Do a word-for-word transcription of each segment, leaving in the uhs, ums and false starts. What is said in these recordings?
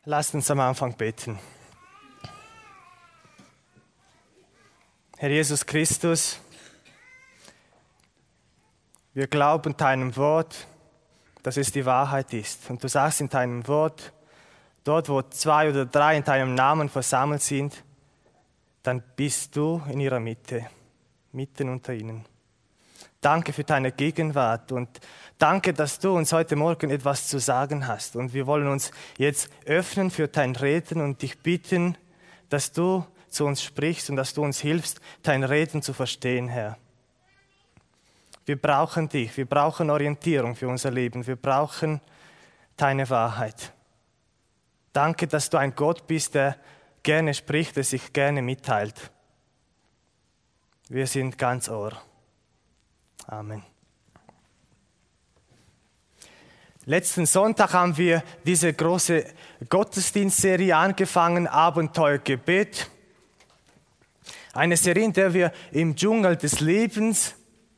Lasst uns am Anfang beten. Herr Jesus Christus, wir glauben deinem Wort, dass es die Wahrheit ist. Und du sagst in deinem Wort, dort wo zwei oder drei in deinem Namen versammelt sind, dann bist du in ihrer Mitte, mitten unter ihnen. Danke für deine Gegenwart und danke, dass du uns heute Morgen etwas zu sagen hast. Und wir wollen uns jetzt öffnen für dein Reden und dich bitten, dass du zu uns sprichst und dass du uns hilfst, dein Reden zu verstehen, Herr. Wir brauchen dich, wir brauchen Orientierung für unser Leben, wir brauchen deine Wahrheit. Danke, dass du ein Gott bist, der gerne spricht, der sich gerne mitteilt. Wir sind ganz Ohr. Amen. Letzten Sonntag haben wir diese große Gottesdienstserie angefangen, Abenteuergebet. Eine Serie, in der wir im Dschungel des Lebens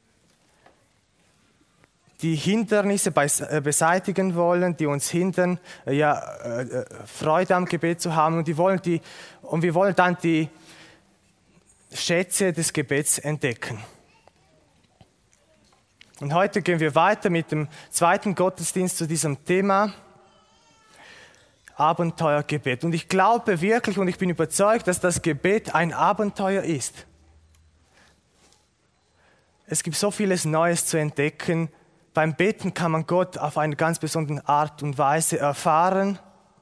die Hindernisse beseitigen wollen, die uns hindern, ja, Freude am Gebet zu haben. Und, die wollen die, und wir wollen dann die Schätze des Gebets entdecken. Und heute gehen wir weiter mit dem zweiten Gottesdienst zu diesem Thema Abenteuergebet. Und ich glaube wirklich und ich bin überzeugt, dass das Gebet ein Abenteuer ist. Es gibt so vieles Neues zu entdecken. Beim Beten kann man Gott auf eine ganz besondere Art und Weise erfahren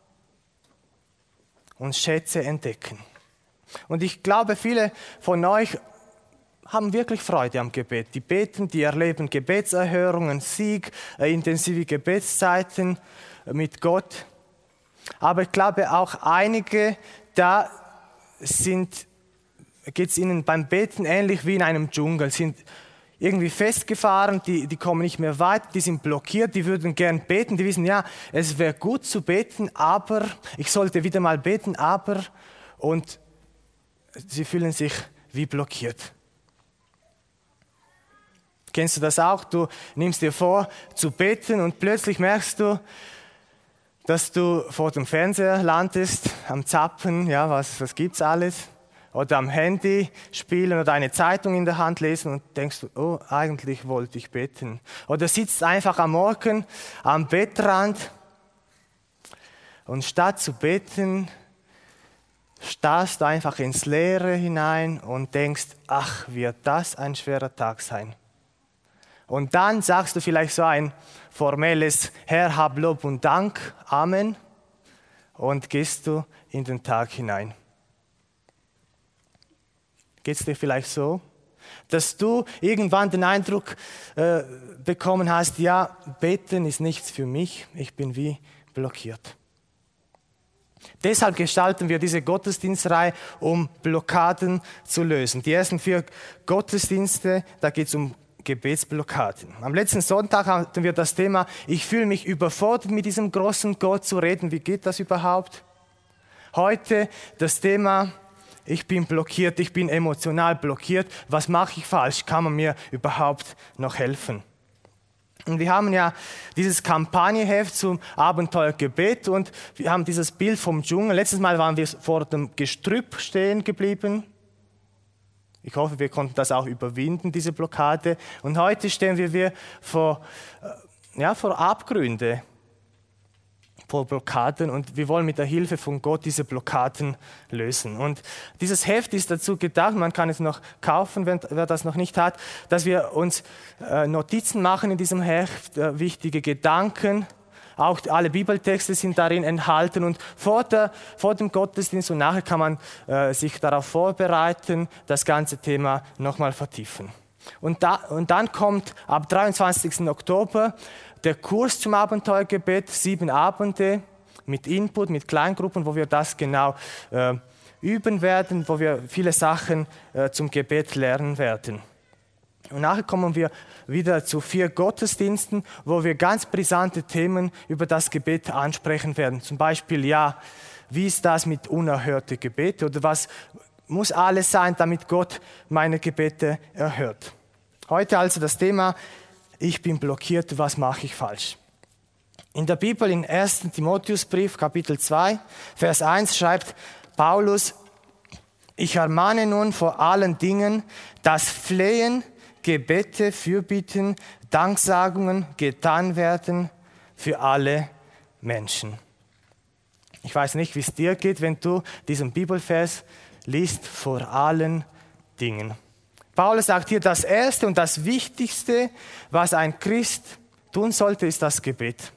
und Schätze entdecken. Und ich glaube, viele von euch haben wirklich Freude am Gebet. Die beten, die erleben Gebetserhörungen, Sieg, äh, intensive Gebetszeiten mit Gott. Aber ich glaube auch einige, da sind, geht es ihnen beim Beten ähnlich wie in einem Dschungel, sind irgendwie festgefahren, die, die kommen nicht mehr weit, die sind blockiert, die würden gern beten, die wissen, ja, es wäre gut zu beten, aber ich sollte wieder mal beten, aber und sie fühlen sich wie blockiert. Kennst du das auch? Du nimmst dir vor, zu beten und plötzlich merkst du, dass du vor dem Fernseher landest, am Zappen, ja, was, was gibt's alles? Oder am Handy spielen oder eine Zeitung in der Hand lesen und denkst du, oh, eigentlich wollte ich beten. Oder sitzt einfach am Morgen am Bettrand und statt zu beten, starrst du einfach ins Leere hinein und denkst, ach, wird das ein schwerer Tag sein. Und dann sagst du vielleicht so ein formelles Herr, hab Lob und Dank, Amen, und gehst du in den Tag hinein. Geht es dir vielleicht so, dass du irgendwann den Eindruck äh, bekommen hast, ja, beten ist nichts für mich, ich bin wie blockiert. Deshalb gestalten wir diese Gottesdienstreihe, um Blockaden zu lösen. Die ersten vier Gottesdienste, da geht es um Gebetsblockaden. Am letzten Sonntag hatten wir das Thema, ich fühle mich überfordert, mit diesem großen Gott zu reden. Wie geht das überhaupt? Heute das Thema, ich bin blockiert, ich bin emotional blockiert. Was mache ich falsch? Kann man mir überhaupt noch helfen? Und wir haben ja dieses Kampagnenheft zum Abenteuergebet und wir haben dieses Bild vom Dschungel. Letztes Mal waren wir vor dem Gestrüpp stehen geblieben. Ich hoffe, wir konnten das auch überwinden, diese Blockade. Und heute stehen wir vor, ja, vor Abgründe, vor Blockaden. Und wir wollen mit der Hilfe von Gott diese Blockaden lösen. Und dieses Heft ist dazu gedacht, man kann es noch kaufen, wenn, wer das noch nicht hat, dass wir uns äh, Notizen machen in diesem Heft, äh, wichtige Gedanken. Auch alle Bibeltexte sind darin enthalten und vor, der, vor dem Gottesdienst und nachher kann man äh, sich darauf vorbereiten, das ganze Thema nochmal vertiefen. Und, da, und dann kommt ab dreiundzwanzigsten Oktober der Kurs zum Abenteuergebet, sieben Abende mit Input, mit Kleingruppen, wo wir das genau äh, üben werden, wo wir viele Sachen äh, zum Gebet lernen werden. Und nachher kommen wir wieder zu vier Gottesdiensten, wo wir ganz brisante Themen über das Gebet ansprechen werden. Zum Beispiel, ja, wie ist das mit unerhörten Gebeten oder was muss alles sein, damit Gott meine Gebete erhört. Heute also das Thema, ich bin blockiert, was mache ich falsch? In der Bibel, in ersten Timotheusbrief, Kapitel zwei, Vers eins, schreibt Paulus: Ich ermahne nun vor allen Dingen, dass Flehen, Gebete, Fürbitten, Danksagungen getan werden für alle Menschen. Ich weiß nicht, wie es dir geht, wenn du diesen Bibelvers liest, vor allen Dingen. Paulus sagt hier, das Erste und das Wichtigste, was ein Christ tun sollte, ist das Gebet.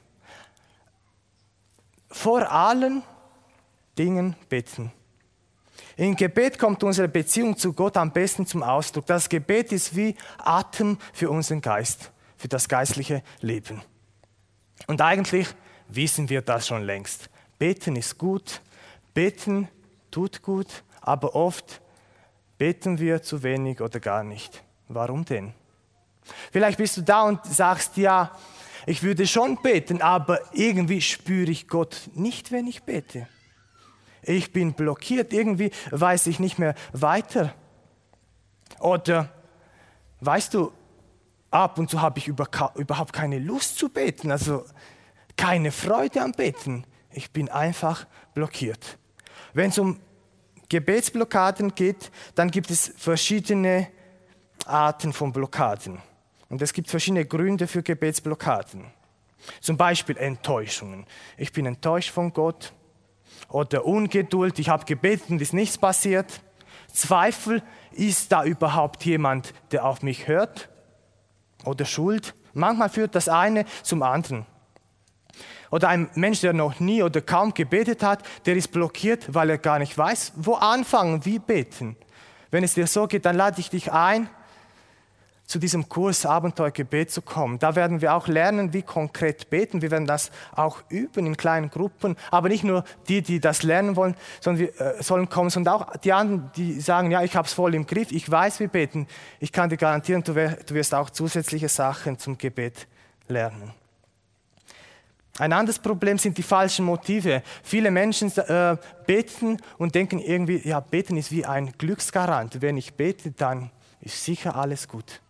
Vor allen Dingen beten. Im Gebet kommt unsere Beziehung zu Gott am besten zum Ausdruck. Das Gebet ist wie Atem für unseren Geist, für das geistliche Leben. Und eigentlich wissen wir das schon längst. Beten ist gut, beten tut gut, aber oft beten wir zu wenig oder gar nicht. Warum denn? Vielleicht bist du da und sagst, ja, ich würde schon beten, aber irgendwie spüre ich Gott nicht, wenn ich bete. Ich bin blockiert, irgendwie weiß ich nicht mehr weiter. Oder, weißt du, ab und zu habe ich überhaupt keine Lust zu beten, also keine Freude am Beten. Ich bin einfach blockiert. Wenn es um Gebetsblockaden geht, dann gibt es verschiedene Arten von Blockaden. Und es gibt verschiedene Gründe für Gebetsblockaden. Zum Beispiel Enttäuschungen. Ich bin enttäuscht von Gott. Oder Ungeduld, ich habe gebeten und ist nichts passiert. Zweifel, ist da überhaupt jemand, der auf mich hört? Oder Schuld. Manchmal führt das eine zum anderen. Oder ein Mensch, der noch nie oder kaum gebetet hat, der ist blockiert, weil er gar nicht weiß, wo anfangen, wie beten. Wenn es dir so geht, dann lade ich dich ein, zu diesem Kurs Abenteuergebet zu kommen. Da werden wir auch lernen, wie konkret beten. Wir werden das auch üben in kleinen Gruppen. Aber nicht nur die, die das lernen wollen, sondern wir äh, sollen kommen, sondern auch die anderen, die sagen, ja, ich habe es voll im Griff, ich weiß, wie beten. Ich kann dir garantieren, du, wär, du wirst auch zusätzliche Sachen zum Gebet lernen. Ein anderes Problem sind die falschen Motive. Viele Menschen äh, beten und denken irgendwie, ja, beten ist wie ein Glücksgarant. Wenn ich bete, dann ist sicher alles gut.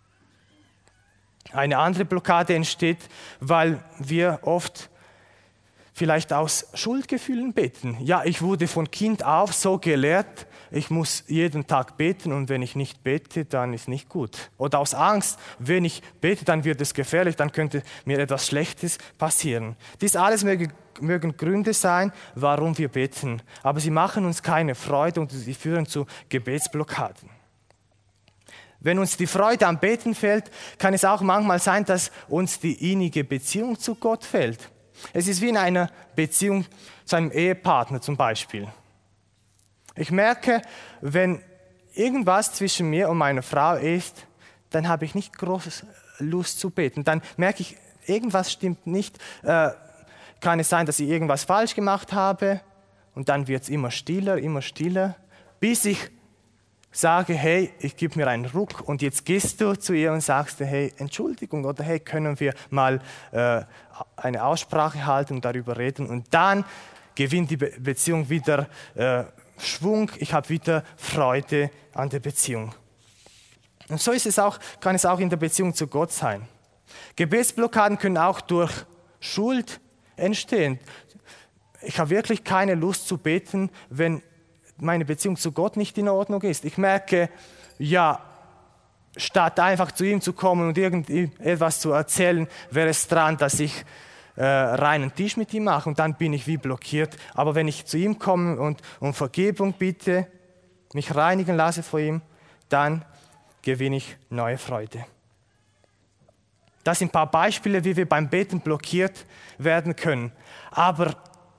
Eine andere Blockade entsteht, weil wir oft vielleicht aus Schuldgefühlen beten. Ja, ich wurde von Kind auf so gelehrt, ich muss jeden Tag beten und wenn ich nicht bete, dann ist nicht gut. Oder aus Angst, wenn ich bete, dann wird es gefährlich, dann könnte mir etwas Schlechtes passieren. Dies alles möge, mögen Gründe sein, warum wir beten, aber sie machen uns keine Freude und sie führen zu Gebetsblockaden. Wenn uns die Freude am Beten fehlt, kann es auch manchmal sein, dass uns die innige Beziehung zu Gott fehlt. Es ist wie in einer Beziehung zu einem Ehepartner zum Beispiel. Ich merke, wenn irgendwas zwischen mir und meiner Frau ist, dann habe ich nicht groß Lust zu beten. Dann merke ich, irgendwas stimmt nicht. Äh, kann es sein, dass ich irgendwas falsch gemacht habe? Und dann wird es immer stiller, immer stiller, bis ich sage, hey, ich gebe mir einen Ruck und jetzt gehst du zu ihr und sagst, hey, Entschuldigung oder hey, können wir mal äh, eine Aussprache halten und darüber reden und dann gewinnt die Be- Beziehung wieder äh, Schwung, ich habe wieder Freude an der Beziehung. Und so ist es auch, kann es auch in der Beziehung zu Gott sein. Gebetsblockaden können auch durch Schuld entstehen. Ich habe wirklich keine Lust zu beten, wenn meine Beziehung zu Gott nicht in Ordnung ist. Ich merke, ja, statt einfach zu ihm zu kommen und irgendetwas zu erzählen, wäre es dran, dass ich äh, reinen Tisch mit ihm mache und dann bin ich wie blockiert. Aber wenn ich zu ihm komme und um Vergebung bitte, mich reinigen lasse vor ihm, dann gewinne ich neue Freude. Das sind ein paar Beispiele, wie wir beim Beten blockiert werden können. Aber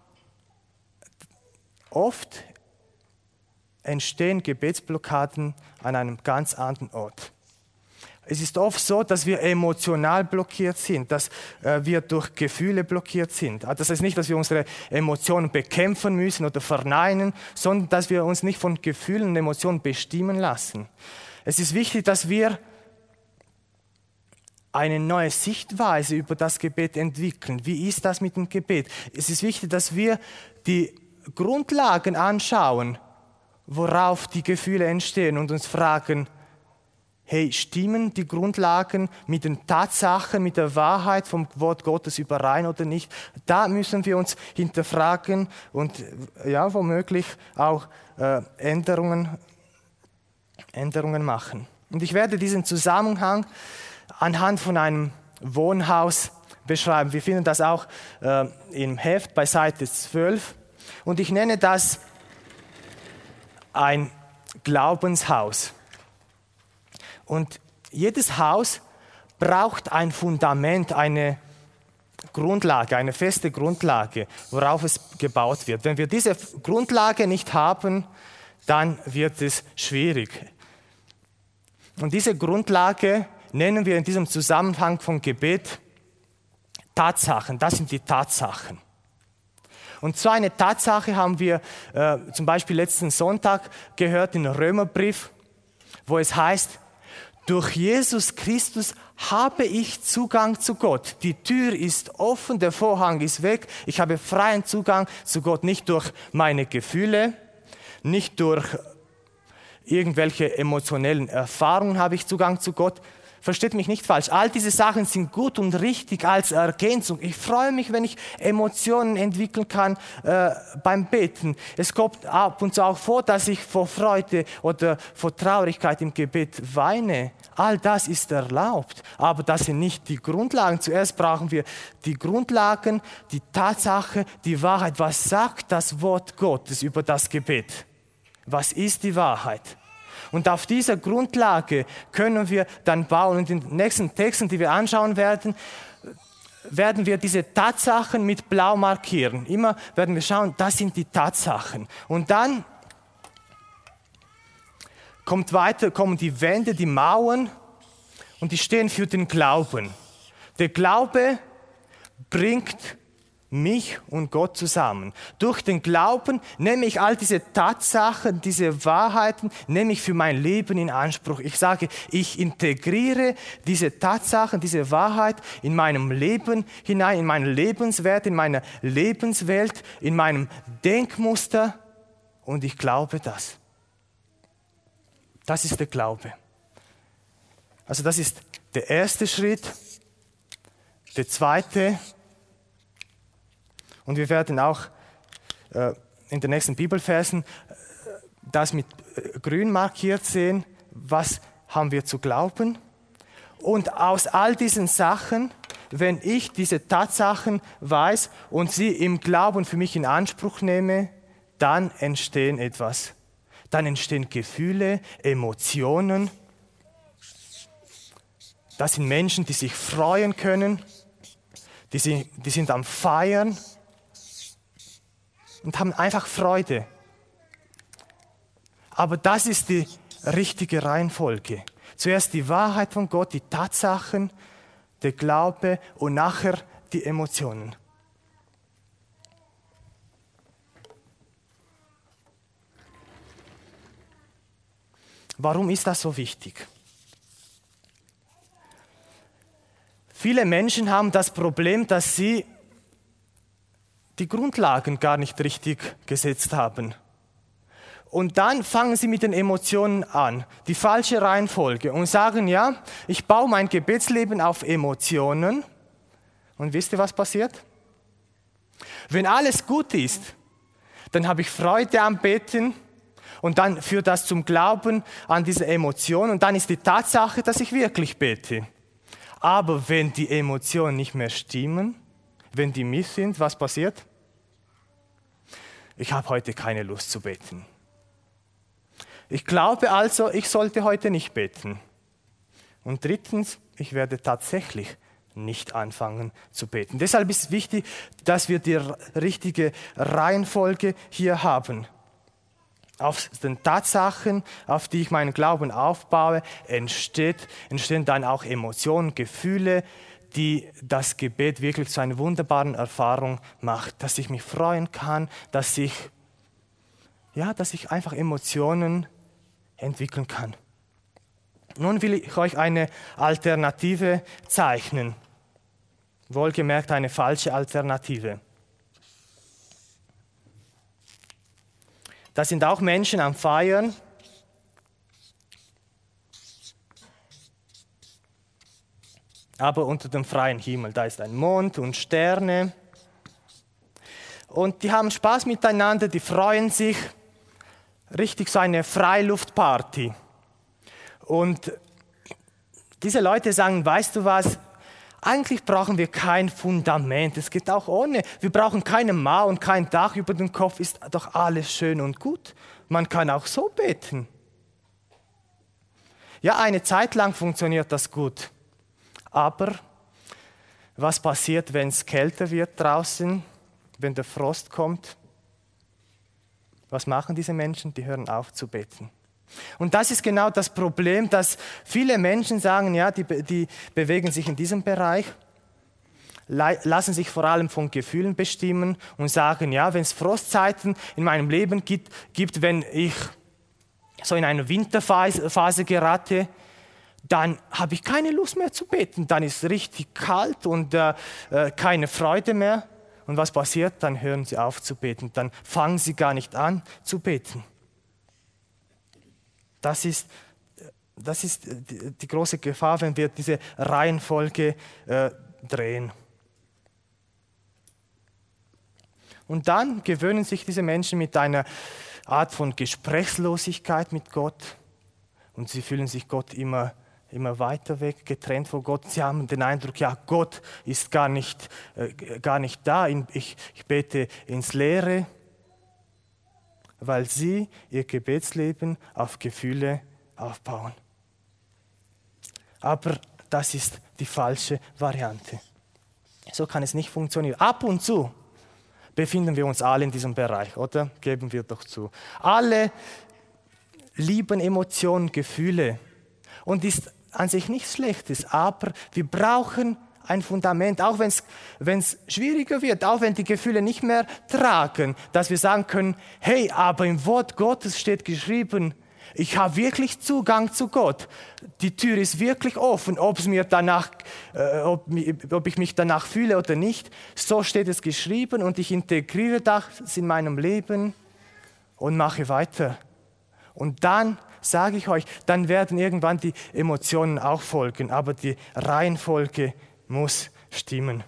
oft entstehen Gebetsblockaden an einem ganz anderen Ort. Es ist oft so, dass wir emotional blockiert sind, dass äh, wir durch Gefühle blockiert sind. Das heißt nicht, dass wir unsere Emotionen bekämpfen müssen oder verneinen, sondern dass wir uns nicht von Gefühlen und Emotionen bestimmen lassen. Es ist wichtig, dass wir eine neue Sichtweise über das Gebet entwickeln. Wie ist das mit dem Gebet? Es ist wichtig, dass wir die Grundlagen anschauen, worauf die Gefühle entstehen und uns fragen, hey, stimmen die Grundlagen mit den Tatsachen, mit der Wahrheit vom Wort Gottes überein oder nicht? Da müssen wir uns hinterfragen und ja, womöglich auch äh, Änderungen, Änderungen machen. Und ich werde diesen Zusammenhang anhand von einem Wohnhaus beschreiben. Wir finden das auch äh, im Heft bei Seite zwölf. Und ich nenne das ein Glaubenshaus. Und jedes Haus braucht ein Fundament, eine Grundlage, eine feste Grundlage, worauf es gebaut wird. Wenn wir diese Grundlage nicht haben, dann wird es schwierig. Und diese Grundlage nennen wir in diesem Zusammenhang von Gebet Tatsachen. Das sind die Tatsachen. Und so eine Tatsache haben wir äh, zum Beispiel letzten Sonntag gehört im Römerbrief, wo es heißt, durch Jesus Christus habe ich Zugang zu Gott. Die Tür ist offen, der Vorhang ist weg. Ich habe freien Zugang zu Gott, nicht durch meine Gefühle, nicht durch irgendwelche emotionellen Erfahrungen habe ich Zugang zu Gott. Versteht mich nicht falsch, all diese Sachen sind gut und richtig als Ergänzung. Ich freue mich, wenn ich Emotionen entwickeln kann äh, beim Beten. Es kommt ab und zu auch vor, dass ich vor Freude oder vor Traurigkeit im Gebet weine. All das ist erlaubt, aber das sind nicht die Grundlagen. Zuerst brauchen wir die Grundlagen, die Tatsache, die Wahrheit. Was sagt das Wort Gottes über das Gebet? Was ist die Wahrheit? Und auf dieser Grundlage können wir dann bauen. Und in den nächsten Texten, die wir anschauen werden, werden wir diese Tatsachen mit Blau markieren. Immer werden wir schauen, das sind die Tatsachen. Und dann kommt weiter, kommen die Wände, die Mauern und die stehen für den Glauben. Der Glaube bringt mich und Gott zusammen. Durch den Glauben nehme ich all diese Tatsachen, diese Wahrheiten, nehme ich für mein Leben in Anspruch. Ich sage, ich integriere diese Tatsachen, diese Wahrheit in meinem Leben hinein, in meinen Lebenswert, in meine Lebenswelt, in meinem Denkmuster und ich glaube das. Das ist der Glaube. Also das ist der erste Schritt. Der zweite, und wir werden auch äh, in den nächsten Bibelversen äh, das mit äh, grün markiert sehen, was haben wir zu glauben. Und aus all diesen Sachen, wenn ich diese Tatsachen weiß und sie im Glauben für mich in Anspruch nehme, dann entstehen etwas. Dann entstehen Gefühle, Emotionen. Das sind Menschen, die sich freuen können, die sind, die sind am Feiern und haben einfach Freude. Aber das ist die richtige Reihenfolge. Zuerst die Wahrheit von Gott, die Tatsachen, der Glaube und nachher die Emotionen. Warum ist das so wichtig? Viele Menschen haben das Problem, dass sie die Grundlagen gar nicht richtig gesetzt haben. Und dann fangen sie mit den Emotionen an, die falsche Reihenfolge und sagen, ja, ich baue mein Gebetsleben auf Emotionen. Und wisst ihr, was passiert? Wenn alles gut ist, dann habe ich Freude am Beten und dann führt das zum Glauben an diese Emotion und dann ist die Tatsache, dass ich wirklich bete. Aber wenn die Emotionen nicht mehr stimmen, wenn die miss sind, was passiert? Ich habe heute keine Lust zu beten. Ich glaube also, ich sollte heute nicht beten. Und drittens, ich werde tatsächlich nicht anfangen zu beten. Deshalb ist es wichtig, dass wir die richtige Reihenfolge hier haben. Auf den Tatsachen, auf die ich meinen Glauben aufbaue, entsteht, entstehen dann auch Emotionen, Gefühle, die das Gebet wirklich zu einer wunderbaren Erfahrung macht, dass ich mich freuen kann, dass ich, ja, dass ich einfach Emotionen entwickeln kann. Nun will ich euch eine Alternative zeichnen. Wohlgemerkt eine falsche Alternative. Da sind auch Menschen am Feiern. aber unter dem freien Himmel. Da ist ein Mond und Sterne. Und die haben Spaß miteinander, die freuen sich. Richtig so eine Freiluftparty. Und diese Leute sagen, weißt du was, eigentlich brauchen wir kein Fundament, es geht auch ohne. Wir brauchen keine Mauer und kein Dach über dem Kopf, ist doch alles schön und gut. Man kann auch so beten. Ja, eine Zeit lang funktioniert das gut. Aber was passiert, wenn es kälter wird draußen, wenn der Frost kommt? Was machen diese Menschen? Die hören auf zu beten. Und das ist genau das Problem, dass viele Menschen sagen, ja, die, die bewegen sich in diesem Bereich, lassen sich vor allem von Gefühlen bestimmen und sagen, ja, wenn es Frostzeiten in meinem Leben gibt, gibt, wenn ich so in eine Winterphase gerate, dann habe ich keine Lust mehr zu beten, dann ist es richtig kalt und äh, keine Freude mehr. Und was passiert? Dann hören sie auf zu beten, dann fangen sie gar nicht an zu beten. Das ist, das ist die, die große Gefahr, wenn wir diese Reihenfolge äh, drehen. Und dann gewöhnen sich diese Menschen mit einer Art von Gesprächslosigkeit mit Gott und sie fühlen sich Gott immer, immer weiter weg, getrennt von Gott. Sie haben den Eindruck, ja, Gott ist gar nicht, äh, gar nicht da, ich, ich bete ins Leere, weil sie ihr Gebetsleben auf Gefühle aufbauen. Aber das ist die falsche Variante. So kann es nicht funktionieren. Ab und zu befinden wir uns alle in diesem Bereich, oder? Geben wir doch zu. Alle lieben Emotionen, Gefühle. Und ist an sich nichts Schlechtes, aber wir brauchen ein Fundament, auch wenn es schwieriger wird, auch wenn die Gefühle nicht mehr tragen, dass wir sagen können, hey, aber im Wort Gottes steht geschrieben, ich habe wirklich Zugang zu Gott. Die Tür ist wirklich offen, ob, es mir danach, äh, ob, ob ich mich danach fühle oder nicht. So steht es geschrieben und ich integriere das in meinem Leben und mache weiter. Und dann sage ich euch, dann werden irgendwann die Emotionen auch folgen, aber die Reihenfolge muss stimmen.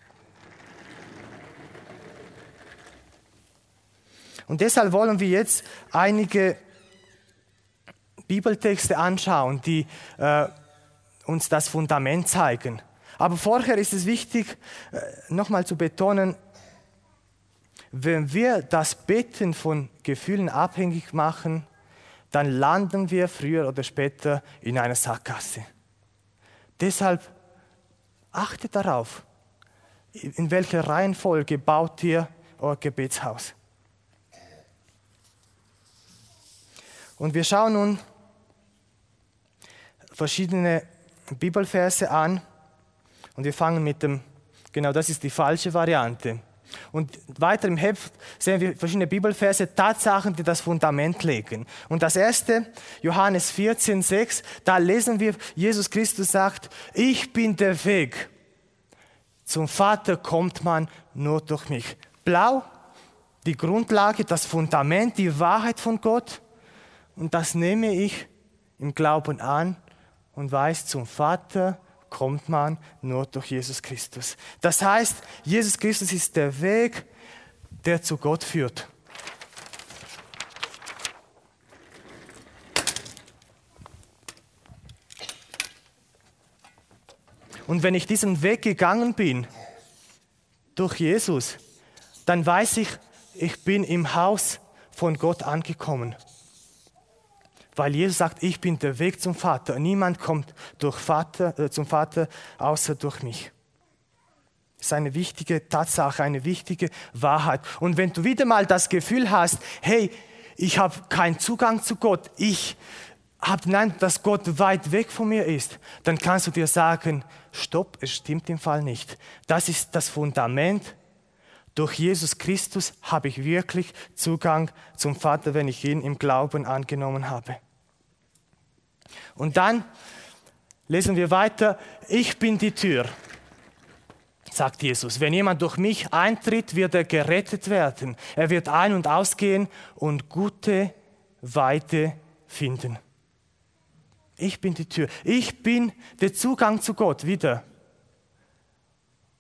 Und deshalb wollen wir jetzt einige Bibeltexte anschauen, die äh, uns das Fundament zeigen. Aber vorher ist es wichtig, äh, nochmal zu betonen, wenn wir das Beten von Gefühlen abhängig machen, dann landen wir früher oder später in einer Sackgasse. Deshalb achtet darauf, in welcher Reihenfolge baut ihr euer Gebetshaus. Und wir schauen nun verschiedene Bibelverse an und wir fangen mit dem, genau das ist die falsche Variante. Und weiter im Heft sehen wir verschiedene Bibelverse, Tatsachen, die das Fundament legen. Und das erste, Johannes vierzehn, sechs, da lesen wir, Jesus Christus sagt, ich bin der Weg. Zum Vater kommt man nur durch mich. Blau, die Grundlage, das Fundament, die Wahrheit von Gott. Und das nehme ich im Glauben an und weiß, zum Vater kommt man nur durch Jesus Christus. Das heißt, Jesus Christus ist der Weg, der zu Gott führt. Und wenn ich diesen Weg gegangen bin, durch Jesus, dann weiß ich, ich bin im Haus von Gott angekommen. Weil Jesus sagt, ich bin der Weg zum Vater. Niemand kommt durch Vater, äh, zum Vater außer durch mich. Das ist eine wichtige Tatsache, eine wichtige Wahrheit. Und wenn du wieder mal das Gefühl hast, hey, ich habe keinen Zugang zu Gott, ich habe den Eindruck, dass Gott weit weg von mir ist, dann kannst du dir sagen, stopp, es stimmt im Fall nicht. Das ist das Fundament. Durch Jesus Christus habe ich wirklich Zugang zum Vater, wenn ich ihn im Glauben angenommen habe. Und dann lesen wir weiter, ich bin die Tür, sagt Jesus. Wenn jemand durch mich eintritt, wird er gerettet werden. Er wird ein- und ausgehen und gute Weide finden. Ich bin die Tür. Ich bin der Zugang zu Gott wieder.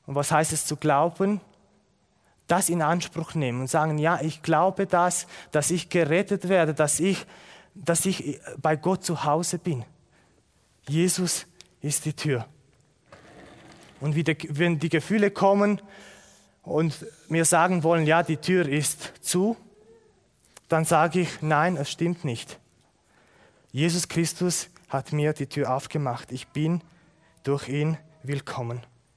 Und was heißt es zu glauben? Das in Anspruch nehmen und sagen, ja, ich glaube das, dass ich gerettet werde, dass ich, dass ich bei Gott zu Hause bin. Jesus ist die Tür. Und wenn die Gefühle kommen und mir sagen wollen, ja, die Tür ist zu, dann sage ich, nein, es stimmt nicht. Jesus Christus hat mir die Tür aufgemacht. Ich bin durch ihn willkommen.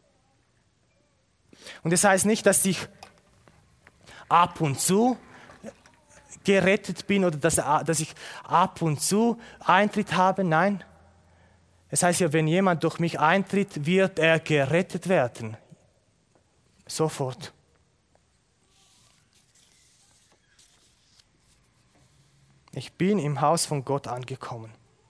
Und das heißt nicht, dass ich ab und zu gerettet bin oder dass, dass ich ab und zu Eintritt habe. Nein. Es heißt ja, wenn jemand durch mich eintritt, wird er gerettet werden. Sofort. Ich bin im Haus von Gott angekommen.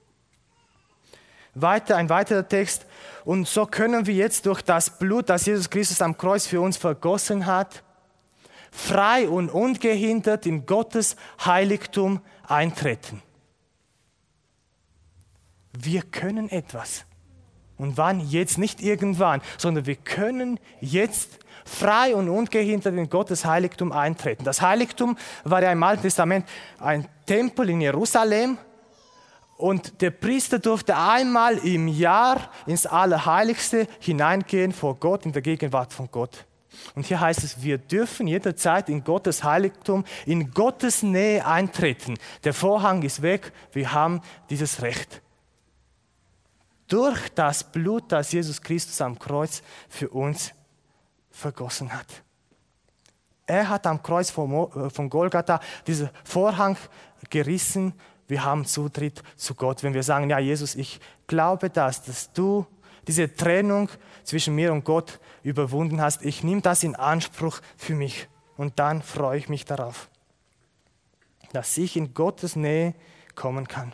Weiter, ein weiterer Text. Und so können wir jetzt durch das Blut, das Jesus Christus am Kreuz für uns vergossen hat, frei und ungehindert in Gottes Heiligtum eintreten. Wir können etwas. Und wann? Jetzt nicht irgendwann, sondern wir können jetzt frei und ungehindert in Gottes Heiligtum eintreten. Das Heiligtum war ja im Alten Testament ein Tempel in Jerusalem und der Priester durfte einmal im Jahr ins Allerheiligste hineingehen vor Gott, in der Gegenwart von Gott. Und hier heißt es, wir dürfen jederzeit in Gottes Heiligtum, in Gottes Nähe eintreten. Der Vorhang ist weg, wir haben dieses Recht. Durch das Blut, das Jesus Christus am Kreuz für uns vergossen hat. Er hat am Kreuz von Golgatha diesen Vorhang gerissen. Wir haben Zutritt zu Gott. Wenn wir sagen, ja Jesus, ich glaube das, dass du diese Trennung zwischen mir und Gott überwunden hast. Ich nehme das in Anspruch für mich. Und dann freue ich mich darauf, dass ich in Gottes Nähe kommen kann.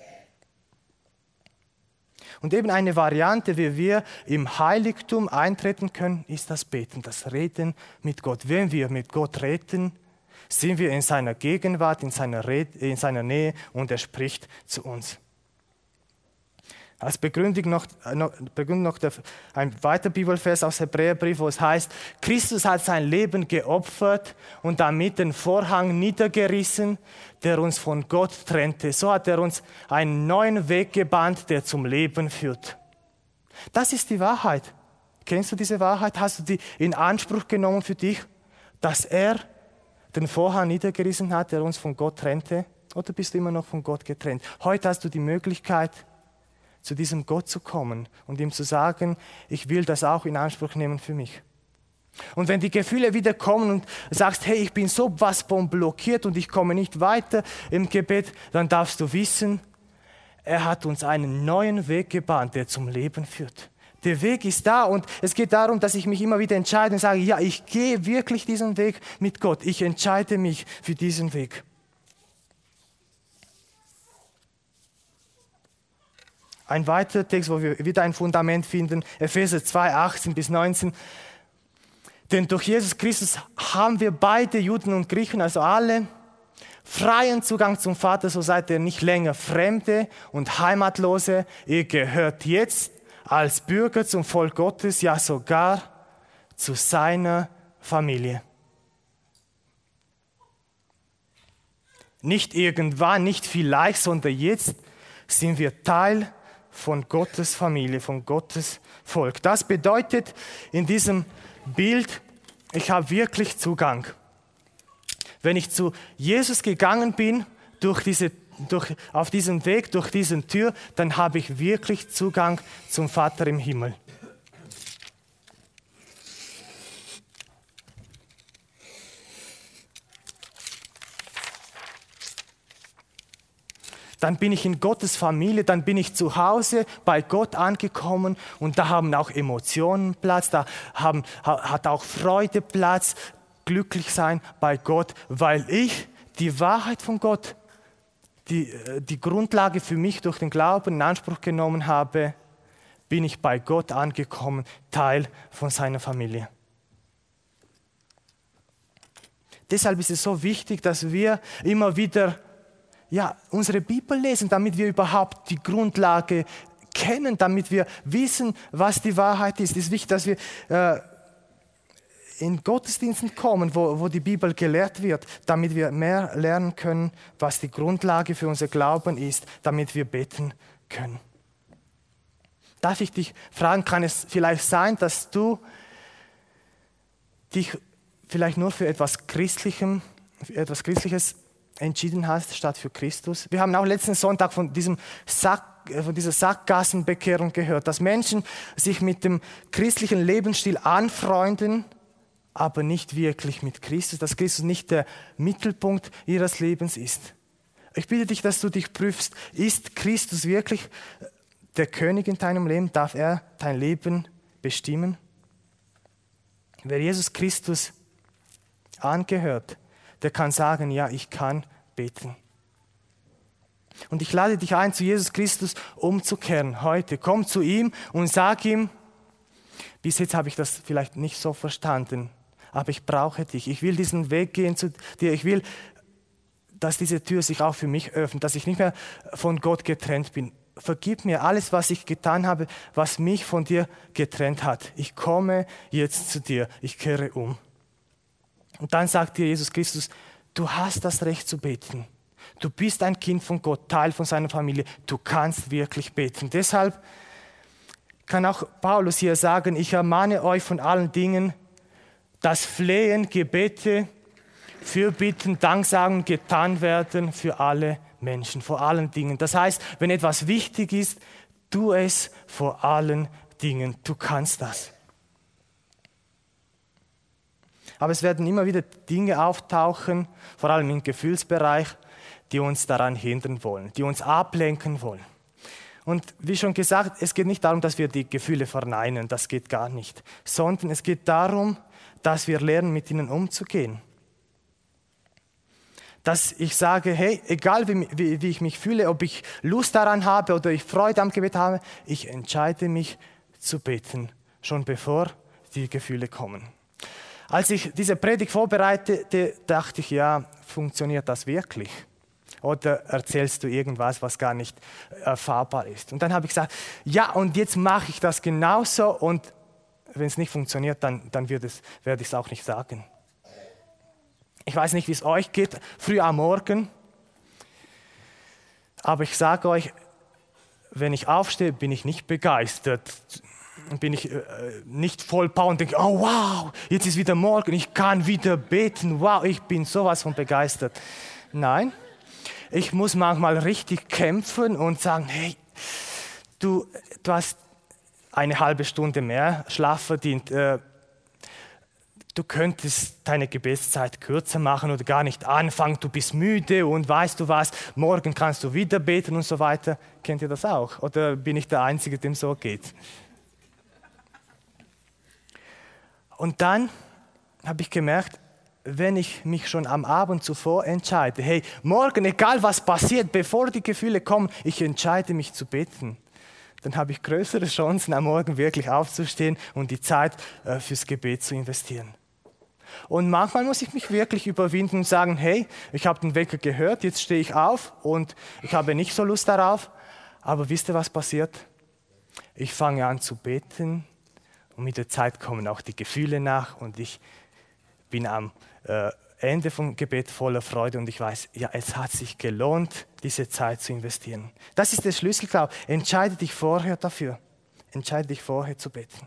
Und eben eine Variante, wie wir im Heiligtum eintreten können, ist das Beten, das Reden mit Gott. Wenn wir mit Gott reden, sind wir in seiner Gegenwart, in seiner, Red- in seiner Nähe und er spricht zu uns. Als Begründung noch, noch, Begründung noch der, ein weiterer Bibelvers aus Hebräerbrief, wo es heißt, Christus hat sein Leben geopfert und damit den Vorhang niedergerissen, der uns von Gott trennte. So hat er uns einen neuen Weg gebahnt, der zum Leben führt. Das ist die Wahrheit. Kennst du diese Wahrheit? Hast du die in Anspruch genommen für dich, dass er den Vorhang niedergerissen hat, der uns von Gott trennte? Oder bist du immer noch von Gott getrennt? Heute hast du die Möglichkeit, zu diesem Gott zu kommen und ihm zu sagen, ich will das auch in Anspruch nehmen für mich. Und wenn die Gefühle wieder kommen und sagst, hey, ich bin so was von blockiert und ich komme nicht weiter im Gebet, dann darfst du wissen, er hat uns einen neuen Weg gebahnt, der zum Leben führt. Der Weg ist da und es geht darum, dass ich mich immer wieder entscheide und sage, ja, ich gehe wirklich diesen Weg mit Gott. Ich entscheide mich für diesen Weg. Ein weiterer Text, wo wir wieder ein Fundament finden, Epheser zwei, achtzehn bis neunzehn. Denn durch Jesus Christus haben wir beide, Juden und Griechen, also alle, freien Zugang zum Vater, so seid ihr nicht länger Fremde und Heimatlose. Ihr gehört jetzt als Bürger zum Volk Gottes, ja sogar zu seiner Familie. Nicht irgendwann, nicht vielleicht, sondern jetzt sind wir Teil von Gottes Familie, von Gottes Volk. Das bedeutet in diesem Bild, ich habe wirklich Zugang. Wenn ich zu Jesus gegangen bin, durch diese, durch, auf diesem Weg, durch diese Tür, dann habe ich wirklich Zugang zum Vater im Himmel. Dann bin ich in Gottes Familie, dann bin ich zu Hause bei Gott angekommen und da haben auch Emotionen Platz, da haben, hat auch Freude Platz, glücklich sein bei Gott, weil ich die Wahrheit von Gott, die, die Grundlage für mich durch den Glauben in Anspruch genommen habe, bin ich bei Gott angekommen, Teil von seiner Familie. Deshalb ist es so wichtig, dass wir immer wieder ja, unsere Bibel lesen, damit wir überhaupt die Grundlage kennen, damit wir wissen, was die Wahrheit ist. Es ist wichtig, dass wir äh, in Gottesdiensten kommen, wo, wo die Bibel gelehrt wird, damit wir mehr lernen können, was die Grundlage für unser Glauben ist, damit wir beten können. Darf ich dich fragen, kann es vielleicht sein, dass du dich vielleicht nur für etwas Christlichem, für etwas Christliches entschieden hast, statt für Christus? Wir haben auch letzten Sonntag von diesem Sack, von dieser Sackgassenbekehrung gehört, dass Menschen sich mit dem christlichen Lebensstil anfreunden, aber nicht wirklich mit Christus, dass Christus nicht der Mittelpunkt ihres Lebens ist. Ich bitte dich, dass du dich prüfst, ist Christus wirklich der König in deinem Leben? Darf er dein Leben bestimmen? Wer Jesus Christus angehört, der kann sagen, ja, ich kann beten. Und ich lade dich ein, zu Jesus Christus umzukehren heute. Komm zu ihm und sag ihm, bis jetzt habe ich das vielleicht nicht so verstanden, aber ich brauche dich. Ich will diesen Weg gehen zu dir. Ich will, dass diese Tür sich auch für mich öffnet, dass ich nicht mehr von Gott getrennt bin. Vergib mir alles, was ich getan habe, was mich von dir getrennt hat. Ich komme jetzt zu dir. Ich kehre um. Und dann sagt dir Jesus Christus, du hast das Recht zu beten. Du bist ein Kind von Gott, Teil von seiner Familie. Du kannst wirklich beten. Deshalb kann auch Paulus hier sagen, ich ermahne euch von allen Dingen, dass Flehen, Gebete, Fürbitten, Danksagen getan werden für alle Menschen, vor allen Dingen. Das heißt, wenn etwas wichtig ist, tu es vor allen Dingen. Du kannst das. Aber es werden immer wieder Dinge auftauchen, vor allem im Gefühlsbereich, die uns daran hindern wollen, die uns ablenken wollen. Und wie schon gesagt, es geht nicht darum, dass wir die Gefühle verneinen, das geht gar nicht, sondern es geht darum, dass wir lernen, mit ihnen umzugehen. Dass ich sage, hey, egal wie, wie, wie ich mich fühle, ob ich Lust daran habe oder ich Freude am Gebet habe, ich entscheide mich zu beten, schon bevor die Gefühle kommen. Als ich diese Predigt vorbereitete, dachte ich, ja, funktioniert das wirklich? Oder erzählst du irgendwas, was gar nicht erfahrbar ist? Und dann habe ich gesagt, ja, und jetzt mache ich das genauso und wenn es nicht funktioniert, dann, dann wird es, werde ich es auch nicht sagen. Ich weiß nicht, wie es euch geht, früh am Morgen, aber ich sage euch, wenn ich aufstehe, bin ich nicht begeistert. Bin ich äh, nicht voll Power und denke, oh wow, jetzt ist wieder morgen, ich kann wieder beten, wow, ich bin sowas von begeistert. Nein, ich muss manchmal richtig kämpfen und sagen, hey, du, du hast eine halbe Stunde mehr Schlaf verdient, äh, du könntest deine Gebetszeit kürzer machen oder gar nicht anfangen, du bist müde und weißt du was, morgen kannst du wieder beten und so weiter. Kennt ihr das auch? Oder bin ich der Einzige, dem so geht? Und dann habe ich gemerkt, wenn ich mich schon am Abend zuvor entscheide, hey, morgen, egal was passiert, bevor die Gefühle kommen, ich entscheide mich zu beten, dann habe ich größere Chancen, am Morgen wirklich aufzustehen und die Zeit äh, fürs Gebet zu investieren. Und manchmal muss ich mich wirklich überwinden und sagen, hey, ich habe den Wecker gehört, jetzt stehe ich auf und ich habe nicht so Lust darauf, aber wisst ihr, was passiert? Ich fange an zu beten und mit der Zeit kommen auch die Gefühle nach und ich bin am äh, Ende vom Gebet voller Freude und ich weiß, ja, es hat sich gelohnt, diese Zeit zu investieren. Das ist der Schlüssel, glaube ich. Entscheide dich vorher dafür. Entscheide dich vorher zu beten.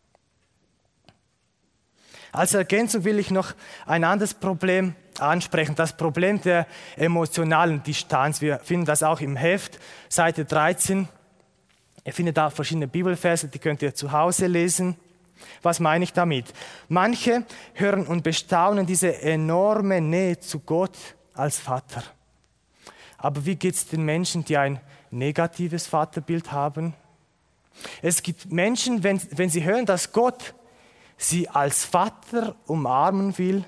Als Ergänzung will ich noch ein anderes Problem ansprechen, das Problem der emotionalen Distanz. Wir finden das auch im Heft, Seite dreizehn. Ihr findet da verschiedene Bibelverse, die könnt ihr zu Hause lesen. Was meine ich damit? Manche hören und bestaunen diese enorme Nähe zu Gott als Vater. Aber wie geht es den Menschen, die ein negatives Vaterbild haben? Es gibt Menschen, wenn, wenn sie hören, dass Gott sie als Vater umarmen will,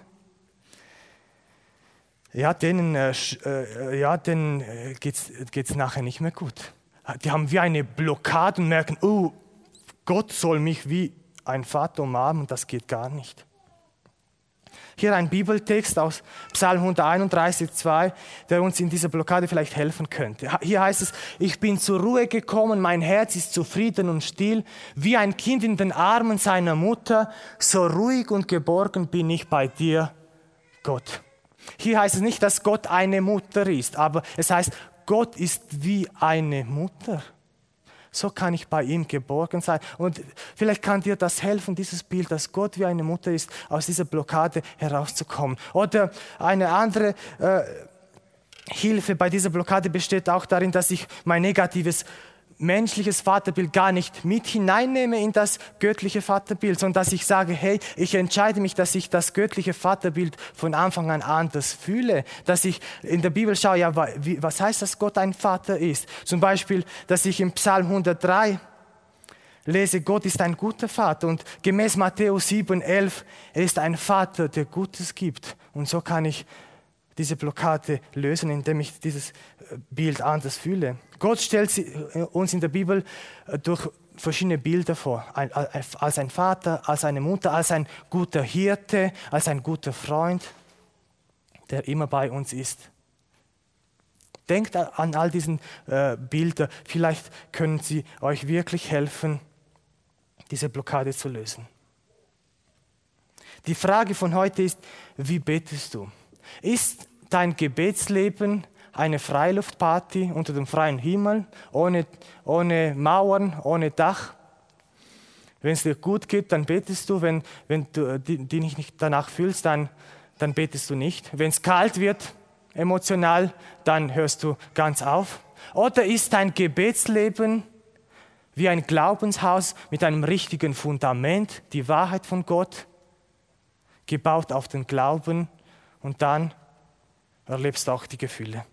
ja, denen, äh, ja, denen äh, geht es nachher nicht mehr gut. Die haben wie eine Blockade und merken, oh, Gott soll mich wie ein Vater umarmen, das geht gar nicht. Hier ein Bibeltext aus Psalm hunderteinunddreißig, zwei, der uns in dieser Blockade vielleicht helfen könnte. Hier heißt es, ich bin zur Ruhe gekommen, mein Herz ist zufrieden und still, wie ein Kind in den Armen seiner Mutter, so ruhig und geborgen bin ich bei dir, Gott. Hier heißt es nicht, dass Gott eine Mutter ist, aber es heißt, Gott ist wie eine Mutter. So kann ich bei ihm geborgen sein. Und vielleicht kann dir das helfen, dieses Bild, dass Gott wie eine Mutter ist, aus dieser Blockade herauszukommen. Oder eine andere äh, Hilfe bei dieser Blockade besteht auch darin, dass ich mein negatives menschliches Vaterbild gar nicht mit hineinnehme in das göttliche Vaterbild, sondern dass ich sage, hey, ich entscheide mich, dass ich das göttliche Vaterbild von Anfang an anders fühle, dass ich in der Bibel schaue, ja, was heißt, dass Gott ein Vater ist? Zum Beispiel, dass ich im Psalm hundertdrei lese, Gott ist ein guter Vater und gemäß Matthäus sieben, elf, er ist ein Vater, der Gutes gibt. Und so kann ich diese Blockade lösen, indem ich dieses Bild anders fühle. Gott stellt uns in der Bibel durch verschiedene Bilder vor. Als ein Vater, als eine Mutter, als ein guter Hirte, als ein guter Freund, der immer bei uns ist. Denkt an all diesen äh, Bilder. Vielleicht können sie euch wirklich helfen, diese Blockade zu lösen. Die Frage von heute ist, wie betest du? Ist dein Gebetsleben eine Freiluftparty unter dem freien Himmel, ohne, ohne Mauern, ohne Dach? Wenn es dir gut geht, dann betest du. Wenn, wenn du dich nicht danach fühlst, dann, dann betest du nicht. Wenn es kalt wird, emotional, dann hörst du ganz auf. Oder ist dein Gebetsleben wie ein Glaubenshaus mit einem richtigen Fundament, die Wahrheit von Gott, gebaut auf den Glauben, und dann erlebst du auch die Gefühle.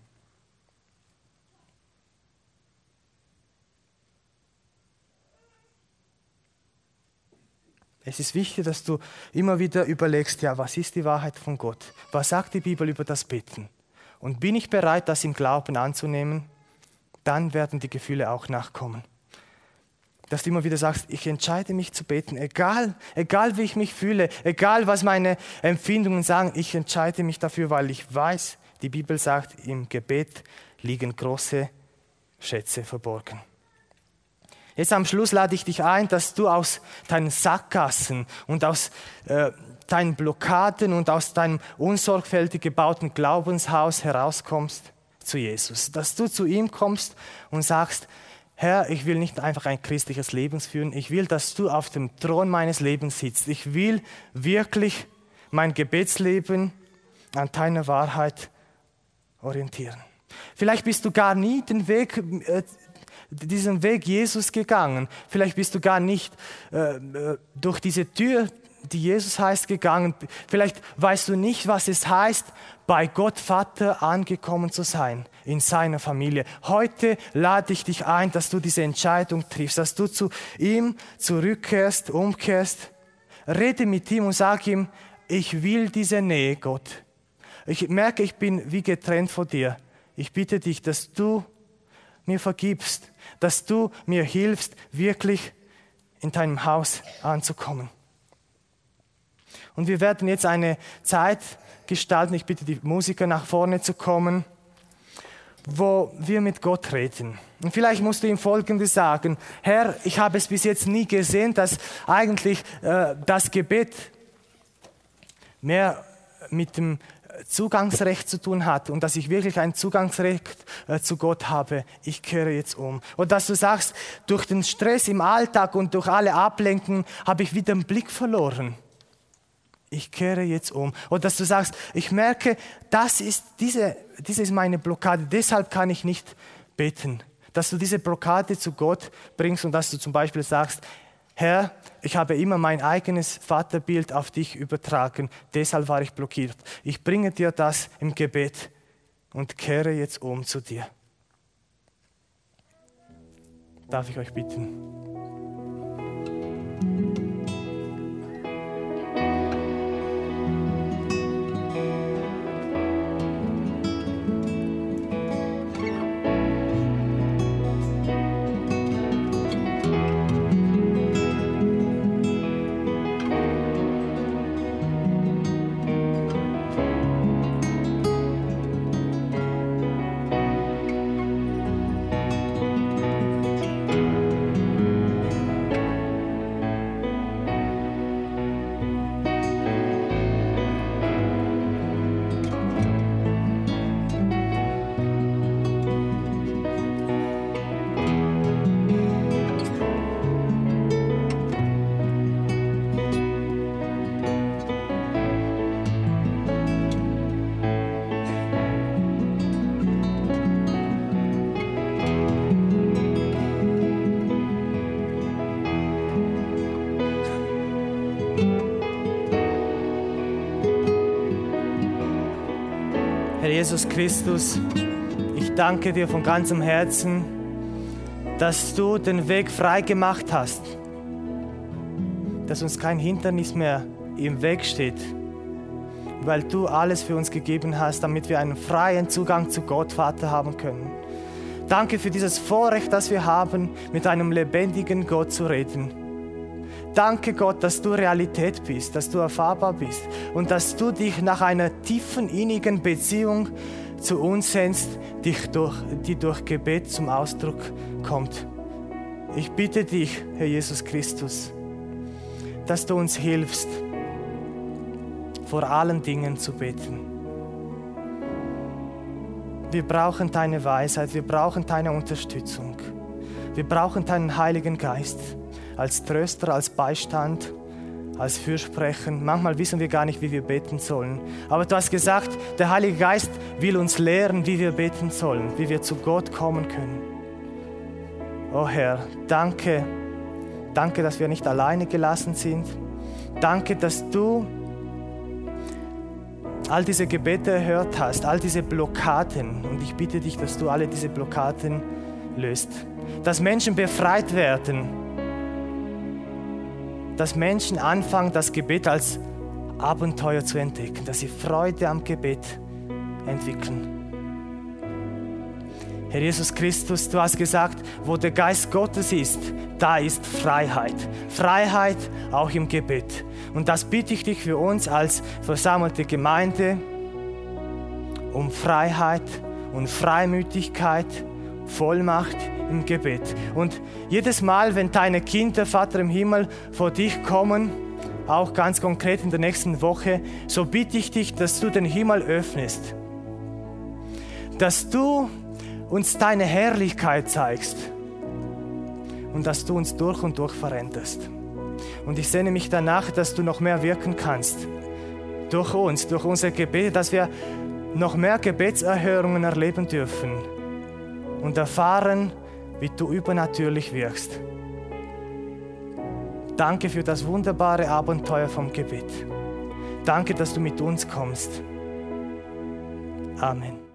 Es ist wichtig, dass du immer wieder überlegst, ja, was ist die Wahrheit von Gott? Was sagt die Bibel über das Beten? Und bin ich bereit, das im Glauben anzunehmen? Dann werden die Gefühle auch nachkommen. Dass du immer wieder sagst, ich entscheide mich zu beten, egal, egal wie ich mich fühle, egal was meine Empfindungen sagen, ich entscheide mich dafür, weil ich weiß, die Bibel sagt, im Gebet liegen große Schätze verborgen. Jetzt am Schluss lade ich dich ein, dass du aus deinen Sackgassen und aus äh, deinen Blockaden und aus deinem unsorgfältig gebauten Glaubenshaus herauskommst zu Jesus. Dass du zu ihm kommst und sagst, Herr, ich will nicht einfach ein christliches Leben führen, ich will, dass du auf dem Thron meines Lebens sitzt. Ich will wirklich mein Gebetsleben an deiner Wahrheit orientieren. Vielleicht bist du gar nie den Weg, äh, diesen Weg Jesus gegangen. Vielleicht bist du gar nicht äh, durch diese Tür, die Jesus heißt, gegangen. Vielleicht weißt du nicht, was es heißt, bei Gott Vater angekommen zu sein, in seiner Familie. Heute lade ich dich ein, dass du diese Entscheidung triffst, dass du zu ihm zurückkehrst, umkehrst. Rede mit ihm und sag ihm, ich will diese Nähe, Gott. Ich merke, ich bin wie getrennt von dir. Ich bitte dich, dass du mir vergibst, dass du mir hilfst, wirklich in deinem Haus anzukommen. Und wir werden jetzt eine Zeit gestalten, ich bitte die Musiker nach vorne zu kommen, wo wir mit Gott reden. Und vielleicht musst du ihm Folgendes sagen: Herr, ich habe es bis jetzt nie gesehen, dass eigentlich äh, das Gebet mehr mit dem Zugangsrecht zu tun hat und dass ich wirklich ein Zugangsrecht äh, zu Gott habe. Ich kehre jetzt um. Oder dass du sagst, durch den Stress im Alltag und durch alle Ablenkungen habe ich wieder den Blick verloren. Ich kehre jetzt um. Oder dass du sagst, ich merke, das ist diese, diese ist meine Blockade, deshalb kann ich nicht beten. Dass du diese Blockade zu Gott bringst und dass du zum Beispiel sagst, Herr, ich habe immer mein eigenes Vaterbild auf dich übertragen, deshalb war ich blockiert. Ich bringe dir das im Gebet und kehre jetzt um zu dir. Darf ich euch bitten? Herr Jesus Christus, ich danke dir von ganzem Herzen, dass du den Weg frei gemacht hast, dass uns kein Hindernis mehr im Weg steht, weil du alles für uns gegeben hast, damit wir einen freien Zugang zu Gott, Vater, haben können. Danke für dieses Vorrecht, das wir haben, mit einem lebendigen Gott zu reden. Danke Gott, dass du Realität bist, dass du erfahrbar bist und dass du dich nach einer tiefen, innigen Beziehung zu uns sehnst, die durch, die durch Gebet zum Ausdruck kommt. Ich bitte dich, Herr Jesus Christus, dass du uns hilfst, vor allen Dingen zu beten. Wir brauchen deine Weisheit, wir brauchen deine Unterstützung. Wir brauchen deinen Heiligen Geist als Tröster, als Beistand, als Fürsprecher. Manchmal wissen wir gar nicht, wie wir beten sollen. Aber du hast gesagt, der Heilige Geist will uns lehren, wie wir beten sollen, wie wir zu Gott kommen können. Oh Herr, danke, danke, dass wir nicht alleine gelassen sind. Danke, dass du all diese Gebete erhört hast, all diese Blockaden. Und ich bitte dich, dass du alle diese Blockaden löst. Dass Menschen befreit werden. Dass Menschen anfangen, das Gebet als Abenteuer zu entdecken. Dass sie Freude am Gebet entwickeln. Herr Jesus Christus, du hast gesagt, wo der Geist Gottes ist, da ist Freiheit. Freiheit auch im Gebet. Und das bitte ich dich für uns als versammelte Gemeinde, um Freiheit und Freimütigkeit, Vollmacht im Gebet. Und jedes Mal, wenn deine Kinder, Vater im Himmel, vor dich kommen, auch ganz konkret in der nächsten Woche, so bitte ich dich, dass du den Himmel öffnest. Dass du uns deine Herrlichkeit zeigst und dass du uns durch und durch veränderst. Und ich sehne mich danach, dass du noch mehr wirken kannst. Durch uns, durch unsere Gebete, dass wir noch mehr Gebetserhörungen erleben dürfen und erfahren, wie du übernatürlich wirkst. Danke für das wunderbare Abenteuer vom Gebet. Danke, dass du mit uns kommst. Amen.